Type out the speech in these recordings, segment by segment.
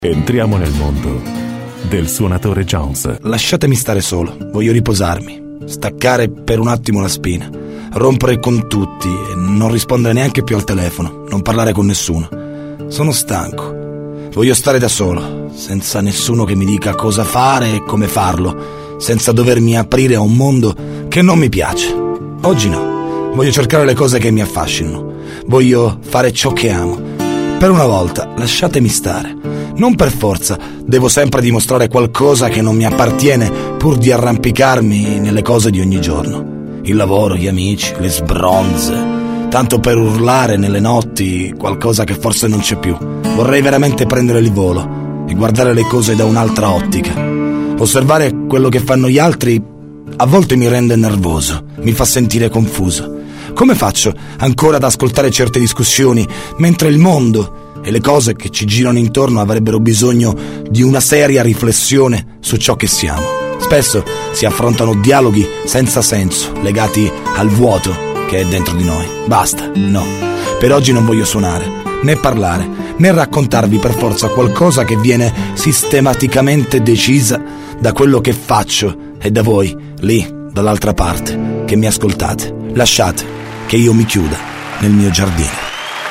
Entriamo nel mondo del suonatore Jones. Lasciatemi stare solo, voglio riposarmi, staccare per un attimo la spina, rompere con tutti e non rispondere neanche più al telefono, non parlare con nessuno. Sono stanco, voglio stare da solo, senza nessuno che mi dica cosa fare e come farlo, senza dovermi aprire a un mondo che non mi piace. Oggi no, voglio cercare le cose che mi affascinano, voglio fare ciò che amo. Per una volta lasciatemi stare. Non per forza devo sempre dimostrare qualcosa che non mi appartiene pur di arrampicarmi nelle cose di ogni giorno. Il lavoro, gli amici, le sbronze, tanto per urlare nelle notti qualcosa che forse non c'è più. Vorrei veramente prendere il volo e guardare le cose da un'altra ottica. Osservare quello che fanno gli altri a volte mi rende nervoso, mi fa sentire confuso. Come faccio ancora ad ascoltare certe discussioni mentre il mondo e le cose che ci girano intorno avrebbero bisogno di una seria riflessione su ciò che siamo? Spesso si affrontano dialoghi senza senso, legati al vuoto che è dentro di noi. Basta, no. Per oggi non voglio suonare, né parlare, né raccontarvi per forza qualcosa che viene sistematicamente decisa da quello che faccio e da voi, lì, dall'altra parte, che mi ascoltate. Lasciate che io mi chiuda nel mio giardino.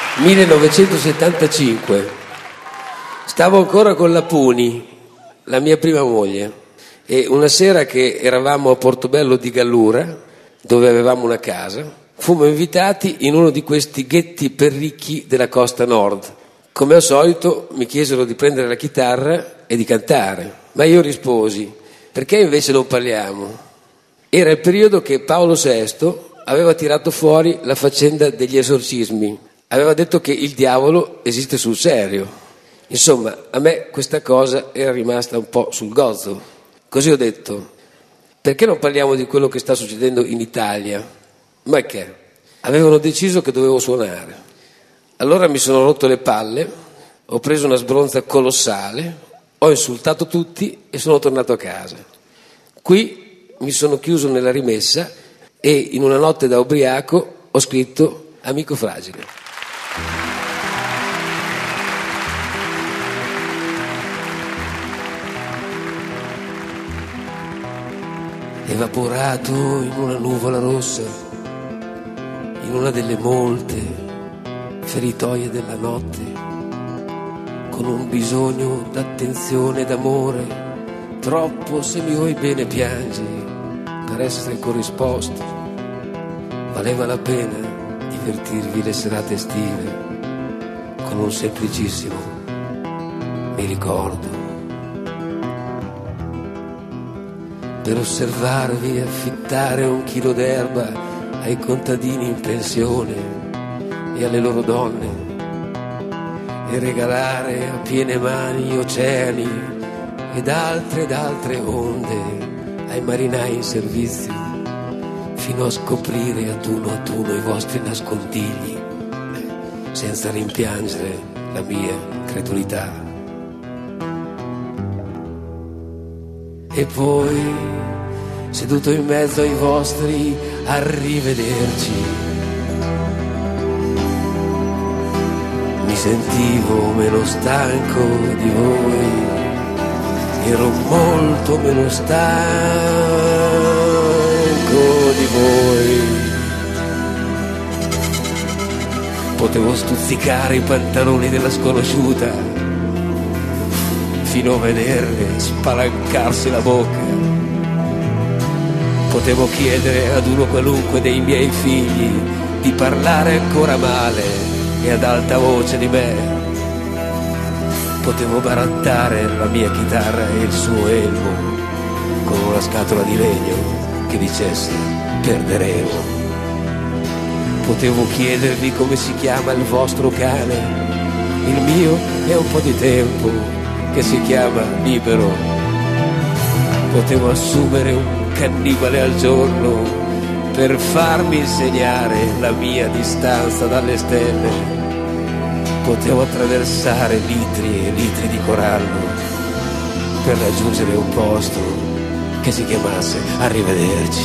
1975. Stavo ancora con la Puni, la mia prima moglie, e una sera che eravamo a Portobello di Gallura, dove avevamo una casa, fummo invitati in uno di questi ghetti per ricchi della costa nord. Come al solito mi chiesero di prendere la chitarra e di cantare, ma io risposi: perché invece non parliamo? Era il periodo che Paolo VI aveva tirato fuori la faccenda degli esorcismi. Aveva detto che il diavolo esiste sul serio. Insomma, a me questa cosa era rimasta un po' sul gozzo. Così ho detto: perché non parliamo di quello che sta succedendo in Italia? Ma che? Avevano deciso che dovevo suonare. Allora mi sono rotto le palle, ho preso una sbronza colossale, ho insultato tutti e sono tornato a casa. Qui mi sono chiuso nella rimessa e in una notte da ubriaco ho scritto Amico fragile. Evaporato in una nuvola rossa, in una delle molte feritoie della notte, con un bisogno d'attenzione e d'amore, troppo se mi vuoi bene piangi per essere corrisposto. Valeva la pena divertirvi le serate estive con un semplicissimo mi ricordo. Per osservarvi affittare un chilo d'erba ai contadini in pensione e alle loro donne e regalare a piene mani oceani ed altre onde ai marinai in servizio, fino a scoprire ad uno i vostri nascondigli, senza rimpiangere la mia credulità. E poi, seduto in mezzo ai vostri arrivederci, mi sentivo meno stanco di voi, ero molto meno stanco di voi. Potevo stuzzicare i pantaloni della sconosciuta fino a vederle spalancarsi la bocca. Potevo chiedere ad uno qualunque dei miei figli di parlare ancora male e ad alta voce di me. Potevo barattare la mia chitarra e il suo elmo con una scatola di legno che dicesse perderemo. Potevo chiedervi come si chiama il vostro cane, il mio è un po' di tempo che si chiama libero. Potevo assumere un cannibale al giorno per farmi insegnare la mia distanza dalle stelle. Potevo attraversare litri e litri di corallo per raggiungere un posto che si chiamasse arrivederci.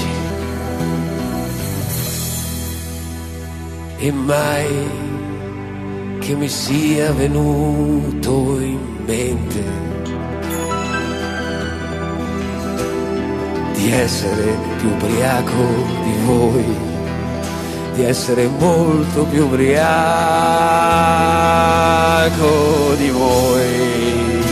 E mai che mi sia venuto in mente di essere più ubriaco di voi, di essere molto più ubriaco di voi.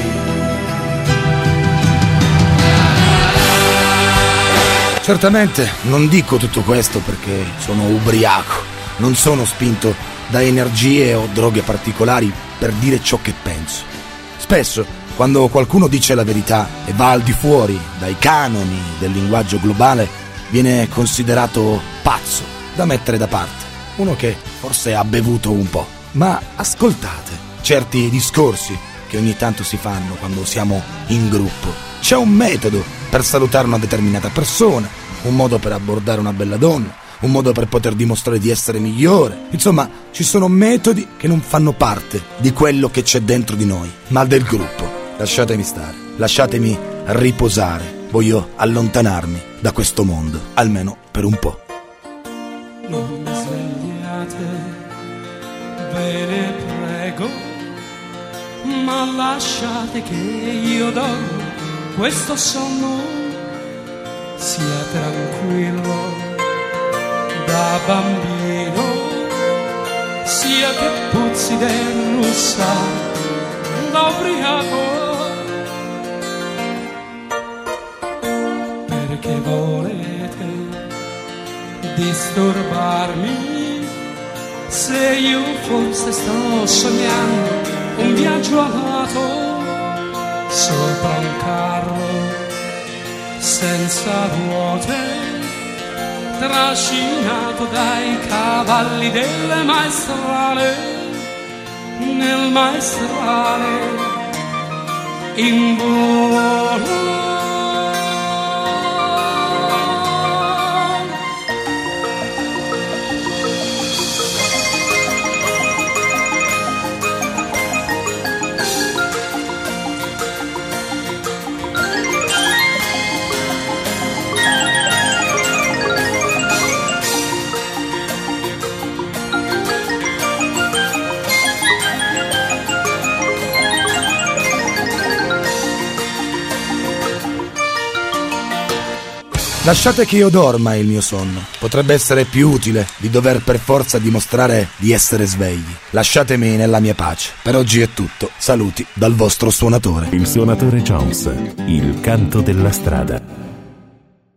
Certamente non dico tutto questo perché sono ubriaco, non sono spinto da energie o droghe particolari per dire ciò che penso. Spesso, quando qualcuno dice la verità e va al di fuori dai canoni del linguaggio globale, viene considerato pazzo, da mettere da parte, uno che forse ha bevuto un po'. Ma ascoltate certi discorsi che ogni tanto si fanno quando siamo in gruppo. C'è un metodo per salutare una determinata persona, un modo per abbordare una bella donna, un modo per poter dimostrare di essere migliore. Insomma, ci sono metodi che non fanno parte di quello che c'è dentro di noi, ma del gruppo. Lasciatemi stare, lasciatemi riposare. Voglio allontanarmi da questo mondo, almeno per un po'. Non mi svegliate, ve ne prego, ma lasciate che io dormo questo sonno, sia tranquillo da bambino, sia che puzzi del russa da ubriaco. Perché volete disturbarmi se io forse sto sognando un viaggio amato sopra un carro senza ruote, trascinato dai cavalli del maestrale, nel maestrale in volo. Lasciate che io dorma il mio sonno. Potrebbe essere più utile di dover per forza dimostrare di essere svegli. Lasciatemi nella mia pace. Per oggi è tutto. Saluti dal vostro suonatore. Il suonatore Jones, il canto della strada.